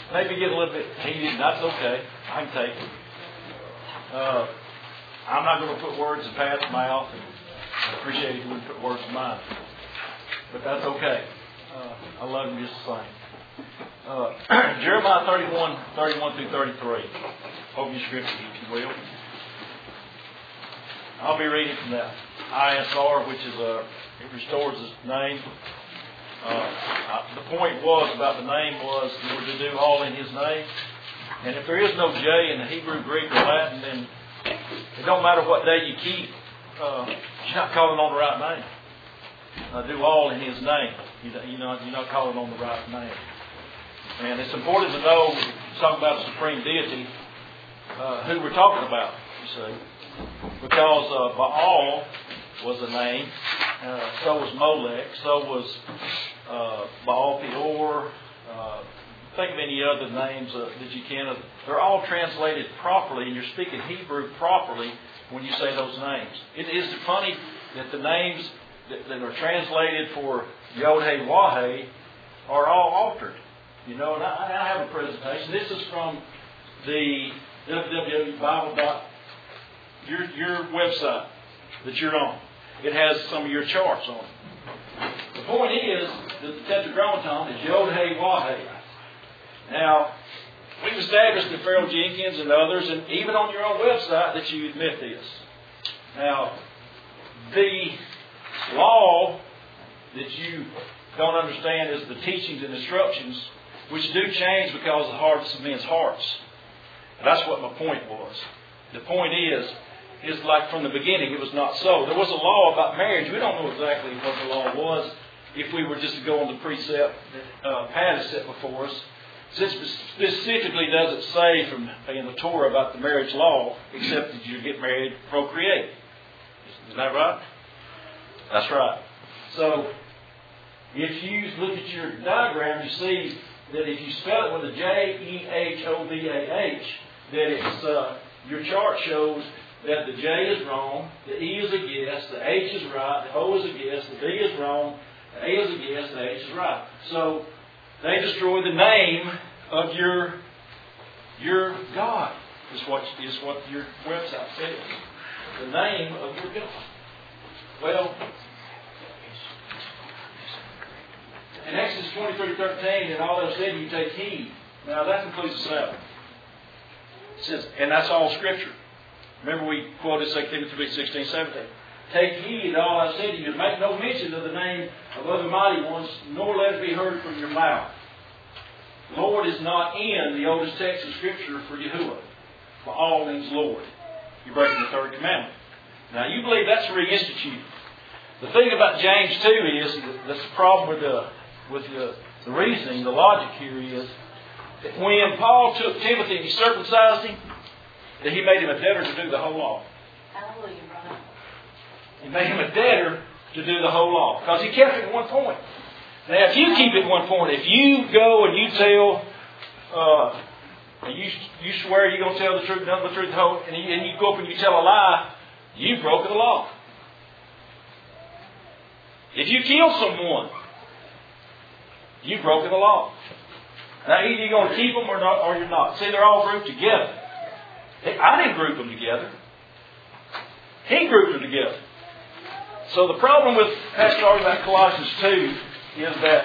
maybe get a little bit heated. That's okay. I can take it. I'm not going to put words in Pat's mouth, and I appreciate if you wouldn't put words in mine. But that's okay. I love him just the same. Jeremiah 31 through 33. Open your scripture, if you will. I'll be reading from that ISR, which is it restores his name. The point was about the name was you were to do all in his name. And if there is no J in the Hebrew, Greek, or Latin, then it don't matter what day you keep. You're not calling on the right name. Do all in his name. You're not calling on the right name. And it's important to know, talking about the supreme deity, who we're talking about, you see. Because Baal was a name, so was Molech, so was Baal Peor. Think of any other names that you can. They're all translated properly, and you're speaking Hebrew properly when you say those names. It is funny that the names that are translated for Yod-Heh-Wah-Heh are all altered. And I have a presentation. This is from the www.bible.com. Your website that you're on. It has some of your charts on it. The point is that the Tetragrammaton is Yod-Heh-Wah-Heh. Now, we've established that Pharaoh Jenkins and others, and even on your own website, that you admit this. Now, the law that you don't understand is the teachings and instructions, which do change because of the hearts of men's hearts. That's what my point was. The point is like from the beginning it was not so. There was a law about marriage. We don't know exactly what the law was if we were just to go on the precept that Pat has set before us. It specifically doesn't say in the Torah about the marriage law, except that you get married, procreate. Is that right? That's right. So, if you look at your diagram, you see that if you spell it with a J-E-H-O-V-A-H, that it's your chart shows that the J is wrong, the E is a guess, the H is right, the O is a guess, the B is wrong, the A is a guess, the H is right. So they destroy the name of your God, is what your website says. The name of your God. Well, in Exodus 23:13, and all those said, you take heed. Now that includes the Sabbath. It says, and that's all Scripture. Remember we quoted 2 Timothy 16:17. Take heed to all I said to you, and make no mention of the name of other mighty ones, nor let it be heard from your mouth. Lord is not in the oldest text of Scripture for Yahuwah. For all means Lord. You're breaking the third commandment. Now you believe that's reinstituted. The thing about James 2 is, that's the problem with the reasoning, the logic here is, that when Paul took Timothy and he circumcised him, that he made him a debtor to do the whole law. Hallelujah, brother. He made him a debtor to do the whole law. Because he kept it at one point. Now, if you keep it at one point, if you go and you tell, you swear you're going to tell the truth, nothing but the truth, the whole, and you go up and you tell a lie, you've broken the law. If you kill someone, you've broken the law. Now, either you're going to keep them or you're not. See, they're all grouped together. I didn't group them together. He grouped them together. So the problem with Pastor talking about Colossians 2 is that,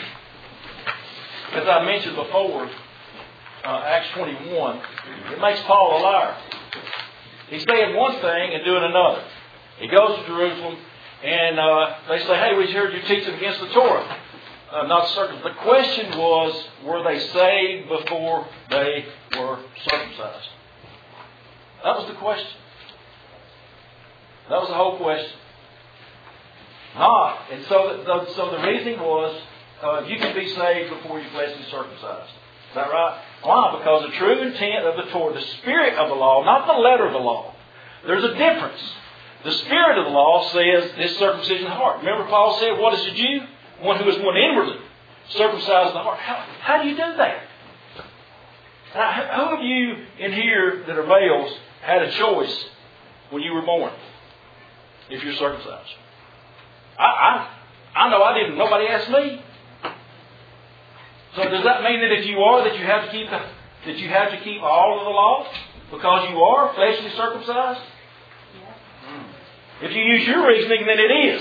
as I mentioned before, Acts 21, it makes Paul a liar. He's saying one thing and doing another. He goes to Jerusalem and they say, hey, we heard you teaching against the Torah. Not certain. The question was, were they saved before they were circumcised? That was the question. That was the whole question. Not. And so the reasoning was, you can be saved before your flesh is circumcised. Is that right? Why? Because the true intent of the Torah, the spirit of the law, not the letter of the law. There's a difference. The spirit of the law says this circumcision of the heart. Remember Paul said, what is a Jew? One who is one inwardly. Circumcised the heart. How do you do that? Now, who of you in here that are males had a choice when you were born? If you're circumcised. I know I didn't. Nobody asked me. So does that mean that if you are, that you have to keep all of the law because you are fleshly circumcised? If you use your reasoning, then it is.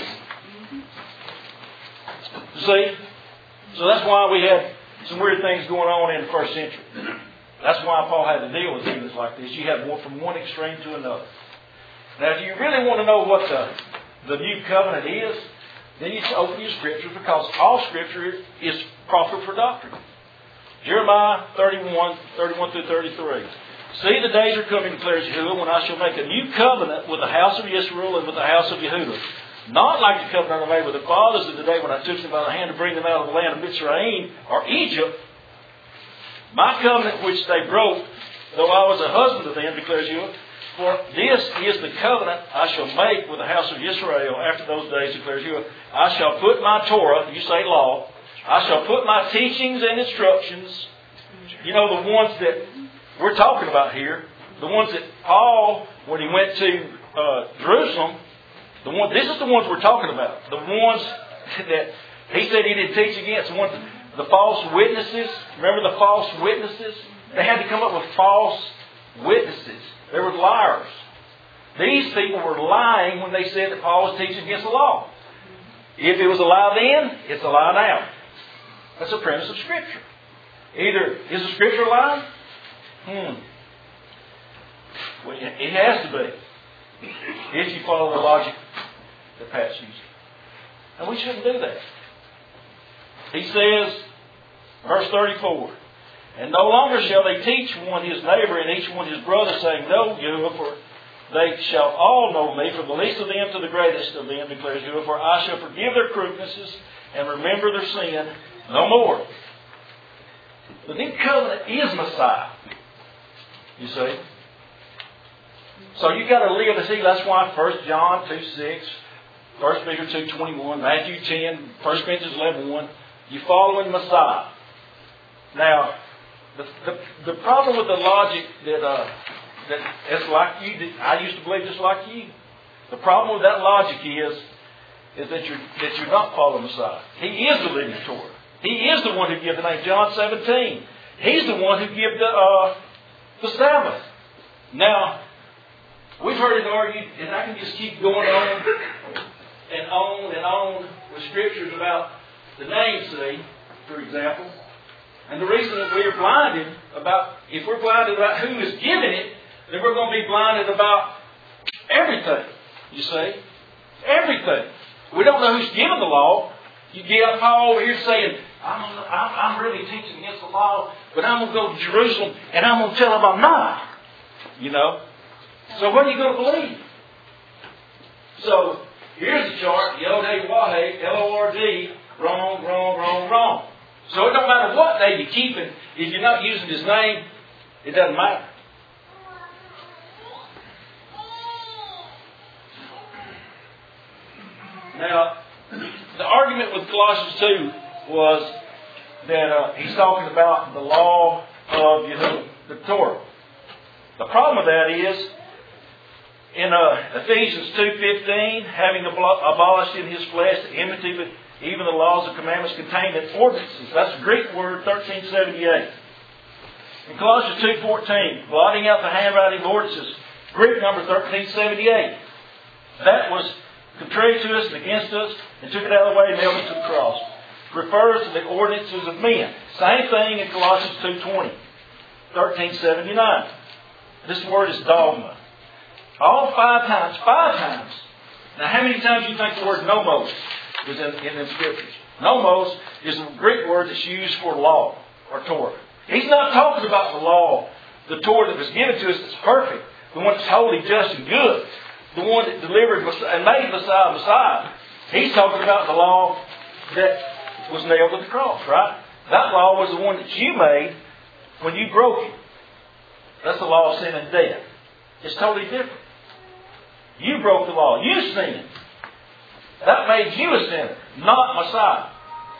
See? So that's why we had some weird things going on in the first century. That's why Paul had to deal with things like this. You have one from one extreme to another. Now, if you really want to know what the new covenant is, then you open your Scriptures, because all Scripture is proper for doctrine. Jeremiah 31 through 33. See, the days are coming, declares Yahuwah, when I shall make a new covenant with the house of Israel and with the house of Yehudah. Not like the covenant I made with the fathers of the day when I took them by the hand to bring them out of the land of Mitzrayim or Egypt. My covenant which they broke, though I was a husband to them, declares Yahuwah. For this is the covenant I shall make with the house of Israel after those days, declares Yahuwah. I shall put my Torah, you say law, I shall put my teachings and instructions, you know, the ones that we're talking about here, the ones that Paul, when he went to Jerusalem, this is the ones we're talking about. The ones that he said he didn't teach against. The false witnesses. Remember the false witnesses? They had to come up with false witnesses. They were liars. These people were lying when they said that Paul was teaching against the law. If it was a lie then, it's a lie now. That's the premise of Scripture. Either is the Scripture a lie? Well, it has to be. If you follow the logic that Pat's used. And we shouldn't do that. He says, verse 34, and no longer shall they teach one his neighbor and each one his brother, saying, Know Yahuwah, for they shall all know me, from the least of them to the greatest of them, declares Yahuwah, for I shall forgive their crookednesses and remember their sin no more. The new covenant is Messiah. You see? So you've got to live to see. That's why 1 John 2:6, 1 Peter 2:21, Matthew 10, 1 Corinthians 11:1, you're following Messiah. Now, the problem with the logic that it's like you did, I used to believe just like you. The problem with that logic is that you're not following Messiah. He is the living Torah. He is the one who gives the name. John 17. He's the one who gives the Sabbath. Now, we've heard it argued, and I can just keep going on and on and on with scriptures about the name, see, for example. And the reason that we're blinded if we're blinded about who is giving it, then we're going to be blinded about everything. You see? Everything. We don't know who's giving the law. You get Paul over here saying, I'm really teaching against the law, but I'm going to go to Jerusalem and I'm going to tell them I'm not. You know? So what are you going to believe? So here's the chart. Yod-Heh-Wah-Heh, L-O-R-D, wrong, wrong, wrong, wrong. So it don't matter what day you're keeping. If you're not using his name, it doesn't matter. Now, the argument with Colossians 2 was that he's talking about the law of the Torah. The problem with that is, in Ephesians 2:15, having abolished in his flesh the enmity with even the laws and commandments contained in ordinances. That's the Greek word 1378. In Colossians 2:14, blotting out the handwriting of ordinances, Greek number 1378. That was contrary to us and against us, and took it out of the way and nailed it to the cross. Refers to the ordinances of men. Same thing in Colossians 2:20, 1379. This word is dogma. All 5 times. 5 times. Now, how many times do you think the word nomos is in the Scriptures? Nomos is a Greek word that's used for law or Torah. He's not talking about the law, the Torah that was given to us that's perfect, the one that's holy, just, and good, the one that delivered and made Messiah. He's talking about the law that was nailed to the cross, right? That law was the one that you made when you broke it. That's the law of sin and death. It's totally different. You broke the law. You sinned. That made you a sinner, not Messiah.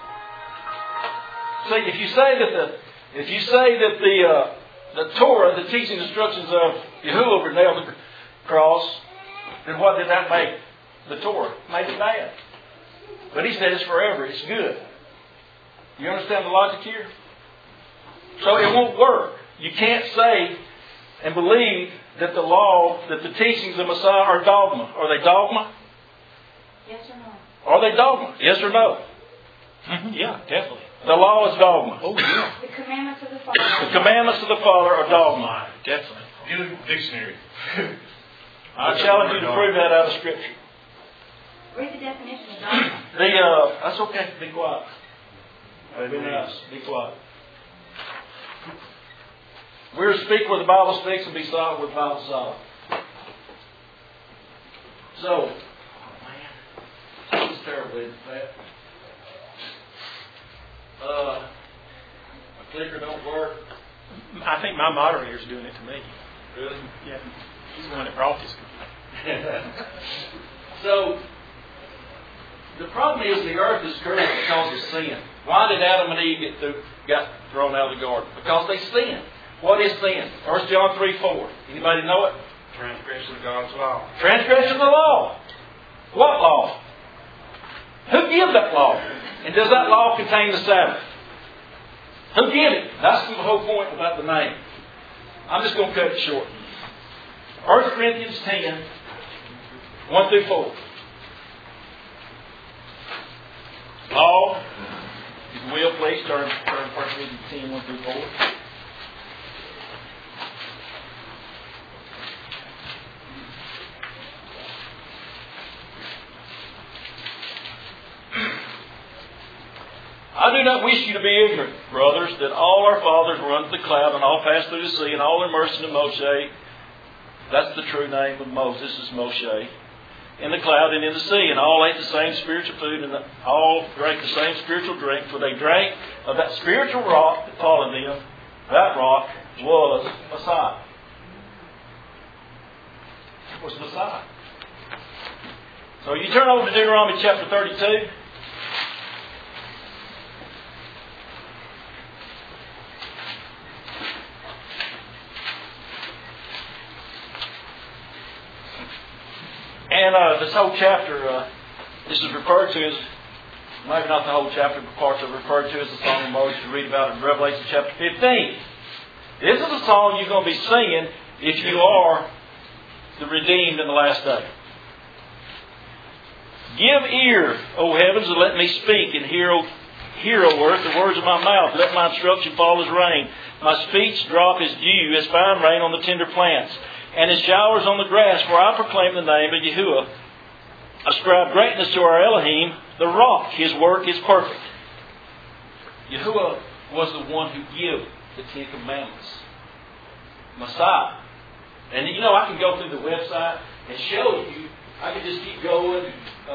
See, if you say that the Torah, the teaching instructions of Yahuwah were nailed to the cross, then what did that make the Torah? It made it bad. But he said it's forever. It's good. You understand the logic here? So it won't work. You can't say and believe that the law, that the teachings of Messiah are dogma. Are they dogma? Yes or no? Are they dogma? Yes or no? Mm-hmm. Yeah, definitely. The law is dogma. Oh, yeah. The commandments of the Father. The commandments of the Father are dogma. Definitely. Get a dictionary. I challenge you to prove that out of Scripture. Read the definition of dogma. That's okay. Be quiet. Be nice. Be quiet. We're to speak where the Bible speaks and be silent where the Bible is silent. So, this is terrible, isn't it? My clicker don't work. I think my moderator's doing it to me. Really? Yeah. He's the one that brought this. So, the problem is the earth is cursed because of sin. Why did Adam and Eve got thrown out of the garden? Because they sinned. What is sin? 1 John 3:4. Anybody know it? Transgression of God's law. Transgression of the law. What law? Who gave that law? And does that law contain the Sabbath? Who gave it? That's the whole point about the name. I'm just going to cut it short. 1 Corinthians 10, 1 through 4. Law, if you will, please turn 1 Corinthians 10, 1 through 4. I do not wish you to be ignorant, brothers, that all our fathers were under the cloud, and all passed through the sea, and all immersed into Moshe. That's the true name of Moses, is Moshe. In the cloud and in the sea, and all ate the same spiritual food, and all drank the same spiritual drink, for they drank of that spiritual rock that followed them. That rock was Messiah. It was Messiah. So you turn over to Deuteronomy chapter 32. And this whole chapter, this is referred to as, maybe not the whole chapter, but parts are referred to as the Song of Moses. You read about it in Revelation chapter 15. This is a song you're going to be singing if you are the redeemed in the last day. Give ear, O heavens, and let me speak, and hear, O earth, the words of my mouth. Let my instruction fall as rain, my speech drop as dew, as fine rain on the tender plants, and as showers on the grass, for I proclaim the name of Yahuwah. Ascribe greatness to our Elohim, the rock. His work is perfect. Yahuwah was the one who gave the Ten Commandments. Messiah. And you know, I can go through the website and show you. I can just keep going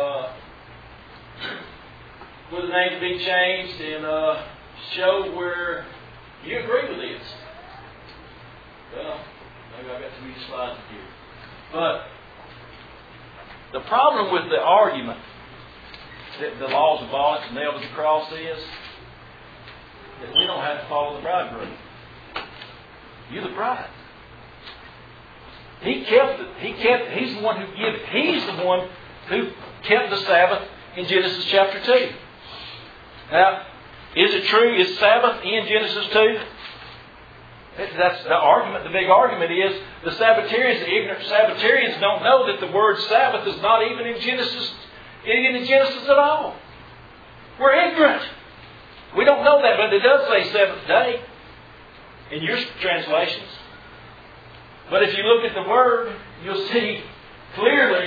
where the names be changed and show where you agree with this. Well, maybe I've got too many slides here. But the problem with the argument that the law's abolished and nailed to the cross is that we don't have to follow the bridegroom. You're the bride. He's the one who gave it. He's the one who kept the Sabbath in Genesis chapter 2. Now, is it true? Is Sabbath in Genesis 2? That's the argument. The big argument is the Sabbatarians, the ignorant Sabbatarians, don't know that the word Sabbath is not even in Genesis at all. We're ignorant. We don't know that, but it does say seventh day in your translations. But if you look at the word, you'll see clearly.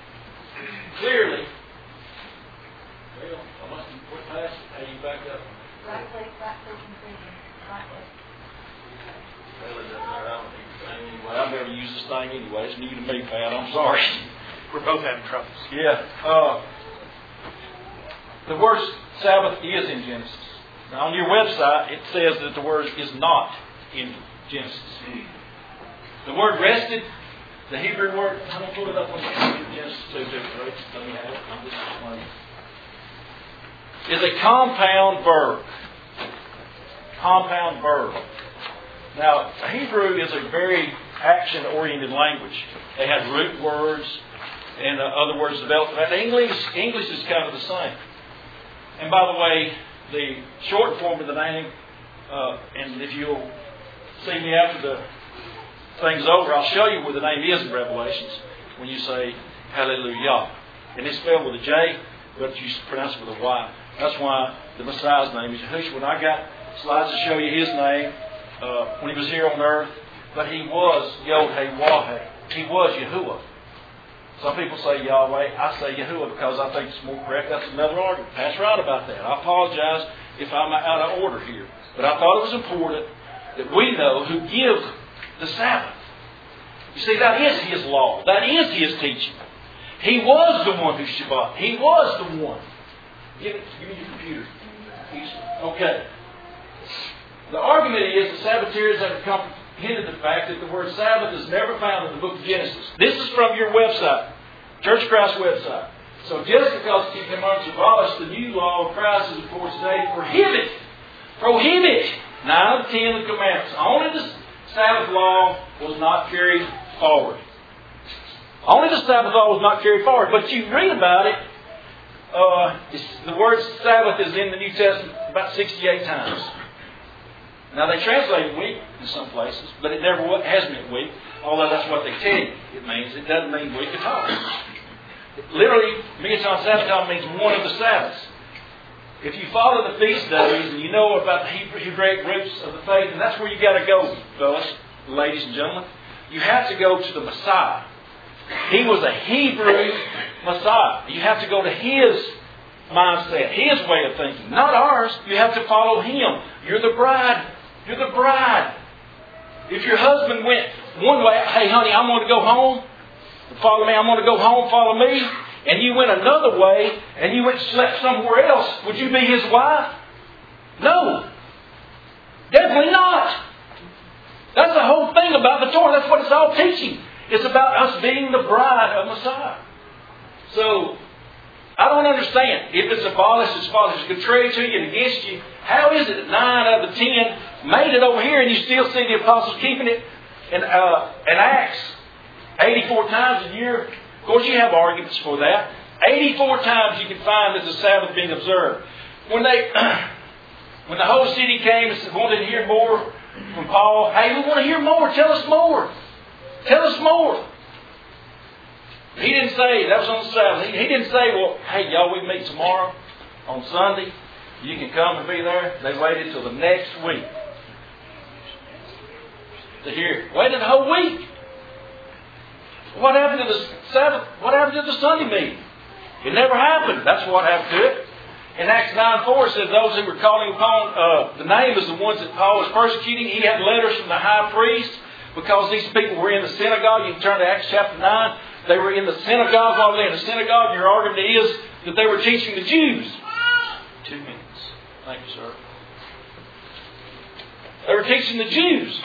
Well, I must have put past it. How you back up? Right click, and preview. Right click. Well, it doesn't matter. I don't need the thing anyway. I've never used this thing anyway. It's new to me, Pat. I'm sorry. We're both having troubles. Yeah. The word Sabbath is in Genesis. Now, on your website, it says that the word is not in Genesis. The word rested, the Hebrew word, I'm going to pull it up on Genesis 2. Let me have it. I'm just explaining. Is a compound verb. Compound verb. Now, Hebrew is a very action-oriented language. They have root words and other words developed. But English is kind of the same. And by the way, the short form of the name And if you'll see me after the thing's over, I'll show you where the name is in Revelations when you say Hallelujah. And it's spelled with a J, but you pronounce it with a Y. That's why the Messiah's name is Yahushua. And I got slides to show you his name when he was here on earth. But he was Yod-Heh-Wah-Heh. He was Yahuwah. Some people say Yahweh. I say Yahuwah because I think it's more correct. That's another argument. That's right about that. I apologize if I'm out of order here. But I thought it was important that we know who gives the Sabbath. You see, that is his law. That is his teaching. He was the one who Shabbat. He was the one. Give me your computer. Okay. The argument is the Sabbatarians have comprehended the fact that the word Sabbath is never found in the book of Genesis. This is from your website, Church of Christ website. So just because keeping commandments abolished, the new law of Christ is, of course, today prohibit 9 of the 10 of the commandments. Only the Sabbath law was not carried forward. Only the Sabbath law was not carried forward. But you read about it. The word Sabbath is in the New Testament about 68 times. Now they translate week in some places, but it never has meant week, although that's what they tell you it means. It doesn't mean week at all. Literally, Megaton Sabbaton means one of the Sabbaths. If you follow the feast days and you know about the Hebraic roots of the faith, and that's where you got to go, fellas, ladies and gentlemen, you have to go to the Messiah. He was a Hebrew Messiah. You have to go to his mindset, his way of thinking, not ours. You have to follow him. You're the bride. You're the bride. If your husband went one way, hey honey, I'm going to go home. Follow me, I'm going to go home, follow me. And you went another way, and you went and slept somewhere else, would you be his wife? No. Definitely not. That's the whole thing about the Torah. That's what it's all teaching. It's about us being the bride of Messiah. So, I don't understand. If it's abolished, it's abolished. It's contrary to you and against you. How is it that 9 out of the 10 made it over here and you still see the apostles keeping it in Acts 84 times a year? Of course, you have arguments for that. 84 times you can find that the Sabbath being observed. When the whole city came and wanted to hear more from Paul, hey, we want to hear more. Tell us more. Tell us more. He didn't say, that was on the Sabbath. He didn't say, well, hey, y'all, we meet tomorrow on Sunday. You can come and be there. They waited till the next week to hear. Waited the whole week. What happened to the Sabbath? What happened to the Sunday meeting? It never happened. That's what happened to it. In Acts 9:4 it says those who were calling upon the name is the ones that Paul was persecuting. He had letters from the high priest because these people were in the synagogue. You can turn to Acts chapter 9. They were in the synagogue. While they were in the synagogue, your argument is that they were teaching the Jews. 2 minutes. Thank you, sir. They were teaching the Jews.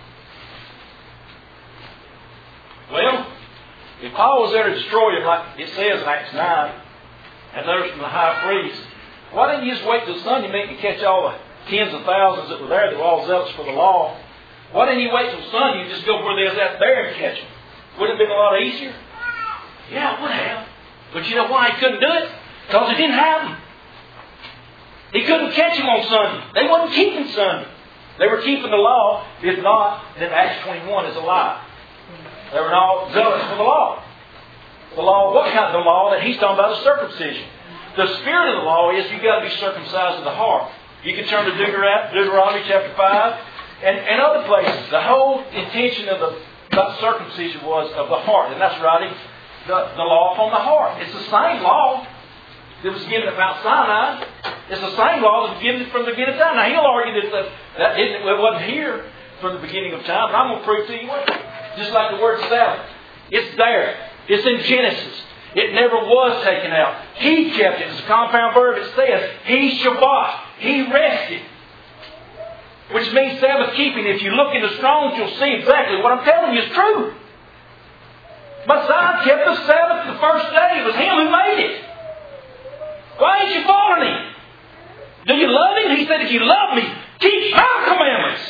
Well, if Paul was there to destroy them, like it says in Acts 9, and letters from the high priest, why didn't you just wait till Sunday meeting to catch all the tens of thousands that were there that were all zealous for the law? Why didn't you wait till Sunday and just go where they was at there and catch them? Wouldn't it have been a lot easier? Yeah, it would have. But you know why he couldn't do it? Because it didn't happen. He couldn't catch them on Sunday. They wasn't keeping Sunday. They were keeping the law. If not, then Acts 21 is a lie. They were all zealous for the law. The law, what kind of the law that he's talking about is circumcision. The spirit of the law is you've got to be circumcised of the heart. You can turn to Deuteronomy chapter 5 and other places. The whole intention of the circumcision was of the heart. And that's writing the law from the heart. It's the same law that was given at Mount Sinai. It's the same law that was given from the beginning of time. Now he'll argue that it wasn't here from the beginning of time. But I'm going to prove to you what. Just like the word Sabbath. It's there. It's in Genesis. It never was taken out. He kept it. It's a compound verb. It says, He Shabbat. He rested. Which means Sabbath keeping. If you look in the Strong's, you'll see exactly what I'm telling you is true. Messiah kept the Sabbath the first day. It was Him who made it. Why ain't you following Him? Do you love Him? He said, if you love me, keep my commandments.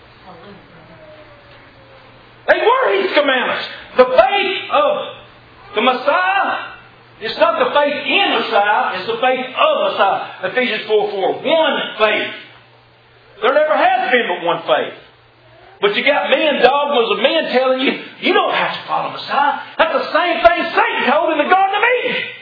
They were His commandments. The faith of the Messiah, it's not the faith in Messiah, it's the faith of Messiah. Ephesians 4:4, one faith. There never has been but one faith. But you got men, dogmas of men telling you, you don't have to follow Messiah. That's the same thing Satan told in the Garden of Eden.